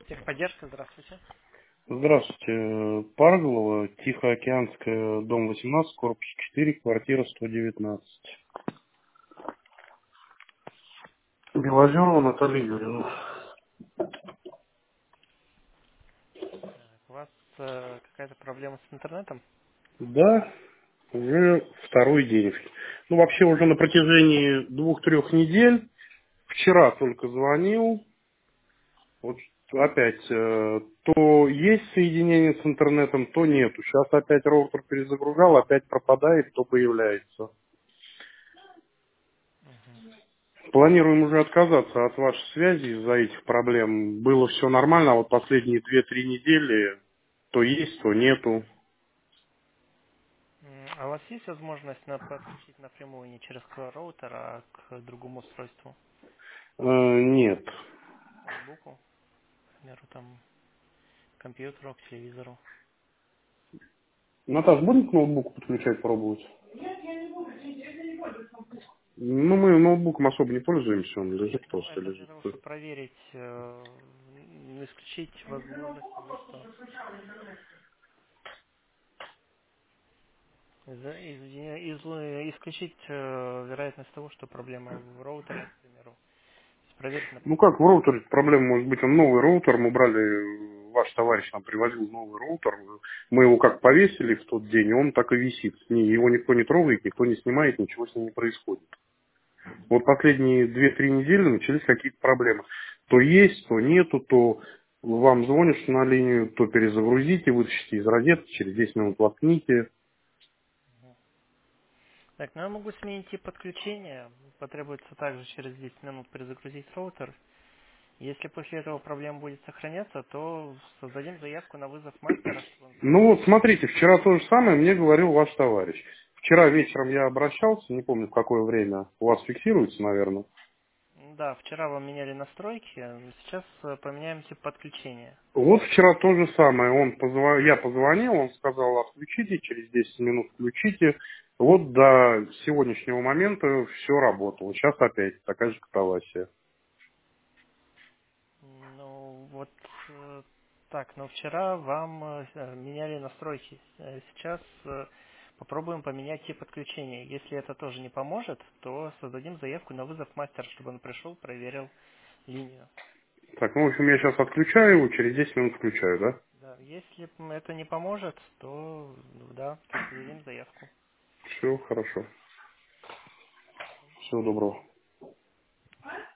Техподдержка, здравствуйте. Здравствуйте. Парголова, Тихоокеанская, дом 18, корпус 4, квартира 119. Белозерова Наталья Юрьевна. Так, у вас какая-то проблема с интернетом? Да, уже второй день. Ну, вообще уже на протяжении 2-3 недель. Вчера только звонил. Вот опять, то есть соединение с интернетом, то нету. Сейчас опять роутер перезагружал, опять пропадает, то появляется. Мгм. Планируем уже отказаться от вашей связи из-за этих проблем. Было все нормально, а вот последние 2-3 недели то есть, то нету. А у вас есть возможность подключить напрямую не через роутер, а к другому устройству? Нет. Ноутбуку, к примеру, там, компьютеру, к телевизору? Наташ, будем к ноутбуку подключать, пробовать? Ну, мы ноутбуком особо не пользуемся, он лежит Ну, просто, это для лежит. того, чтобы проверить, исключить возможность того, что исключить вероятность того, что проблема в роутере, к примеру. То есть проверить Ну напрямую. как, в роутере проблема может быть, он новый роутер, мы брали, ваш товарищ нам привозил новый роутер, мы его как повесили в тот день, и он так и висит. Его никто не трогает, никто не снимает, ничего с ним не происходит. Вот последние 2-3 недели начались какие-то проблемы. То есть, то нету, то вам звонишь на линию, то перезагрузите, вытащите из розетки, через 10 минут воткните. Так, ну я могу сменить тип подключения. Потребуется также через 10 минут перезагрузить роутер. Если после этого проблема будет сохраняться, то создадим заявку на вызов мастера, чтобы он Ну пришел. вот, смотрите, вчера то же самое мне говорил ваш товарищ. Вчера вечером я обращался, не помню в какое время, у вас фиксируется, наверное. Да, вчера вам меняли настройки, сейчас поменяем тип подключения. Вот вчера то же самое, я позвонил, он сказал, отключите, через 10 минут включите. Вот до сегодняшнего момента все работало. Сейчас опять такая же катавасия. Ну, вот так, но вчера вам меняли настройки. Сейчас попробуем поменять тип подключения. Если это тоже не поможет, то создадим заявку на вызов мастера, чтобы он пришел, проверил линию. Так, ну, в общем, я сейчас отключаю его, через 10 минут включаю, да? Да, если это не поможет, то да, то создадим заявку. Все, хорошо. Всего доброго.